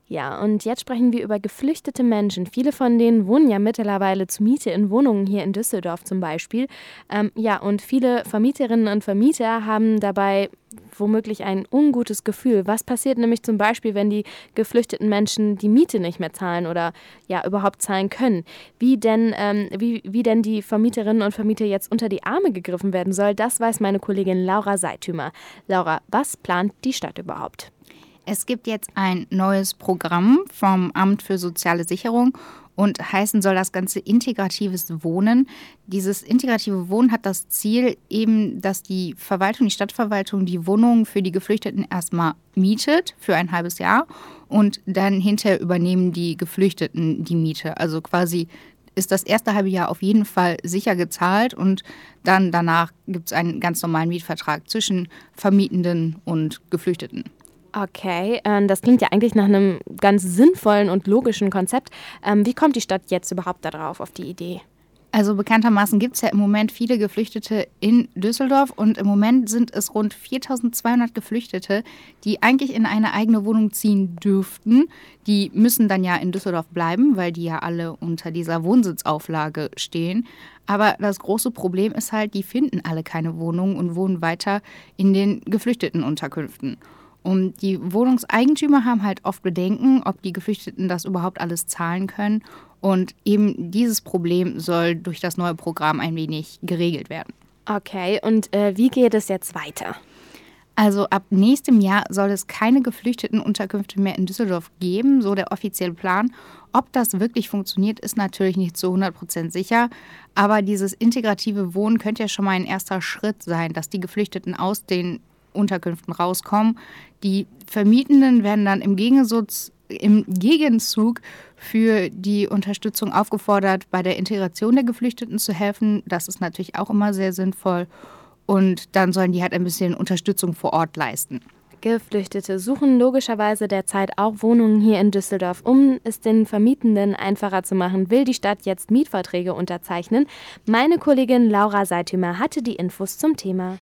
Ja, und jetzt sprechen wir über geflüchtete Menschen. Viele von denen wohnen ja mittlerweile zur Miete in Wohnungen hier in Düsseldorf zum Beispiel. Ja, und viele Vermieterinnen und Vermieter haben dabei womöglich ein ungutes Gefühl. Was passiert nämlich zum Beispiel, wenn die geflüchteten Menschen die Miete nicht mehr zahlen oder ja überhaupt zahlen können? Wie denn die Vermieterinnen und Vermieter jetzt unter die Arme gegriffen werden soll, das weiß meine Kollegin Laura Seithümer. Laura, was plant die Stadt überhaupt? Es gibt jetzt ein neues Programm vom Amt für soziale Sicherung und heißen soll das Ganze integratives Wohnen. Dieses integrative Wohnen hat das Ziel eben, dass die Stadtverwaltung, die Wohnungen für die Geflüchteten erstmal mietet für ein halbes Jahr und dann hinterher übernehmen die Geflüchteten die Miete. Also quasi ist das erste halbe Jahr auf jeden Fall sicher gezahlt und dann danach gibt es einen ganz normalen Mietvertrag zwischen Vermietenden und Geflüchteten. Okay, das klingt ja eigentlich nach einem ganz sinnvollen und logischen Konzept. Wie kommt die Stadt jetzt überhaupt darauf, auf die Idee? Also bekanntermaßen gibt es ja im Moment viele Geflüchtete in Düsseldorf und im Moment sind es rund 4.200 Geflüchtete, die eigentlich in eine eigene Wohnung ziehen dürften. Die müssen dann ja in Düsseldorf bleiben, weil die ja alle unter dieser Wohnsitzauflage stehen. Aber das große Problem ist halt, die finden alle keine Wohnung und wohnen weiter in den Geflüchtetenunterkünften. Und die Wohnungseigentümer haben halt oft Bedenken, ob die Geflüchteten das überhaupt alles zahlen können. Und eben dieses Problem soll durch das neue Programm ein wenig geregelt werden. Okay, und wie geht es jetzt weiter? Also ab nächstem Jahr soll es keine Geflüchtetenunterkünfte mehr in Düsseldorf geben, so der offizielle Plan. Ob das wirklich funktioniert, ist natürlich nicht zu 100% sicher. Aber dieses integrative Wohnen könnte ja schon mal ein erster Schritt sein, dass die Geflüchteten aus den Unterkünften rauskommen. Die Vermietenden werden dann im Gegenzug für die Unterstützung aufgefordert, bei der Integration der Geflüchteten zu helfen. Das ist natürlich auch immer sehr sinnvoll. Und dann sollen die halt ein bisschen Unterstützung vor Ort leisten. Geflüchtete suchen logischerweise derzeit auch Wohnungen hier in Düsseldorf. Um es den Vermietenden einfacher zu machen, will die Stadt jetzt Mietverträge unterzeichnen. Meine Kollegin Laura Seithümer hatte die Infos zum Thema.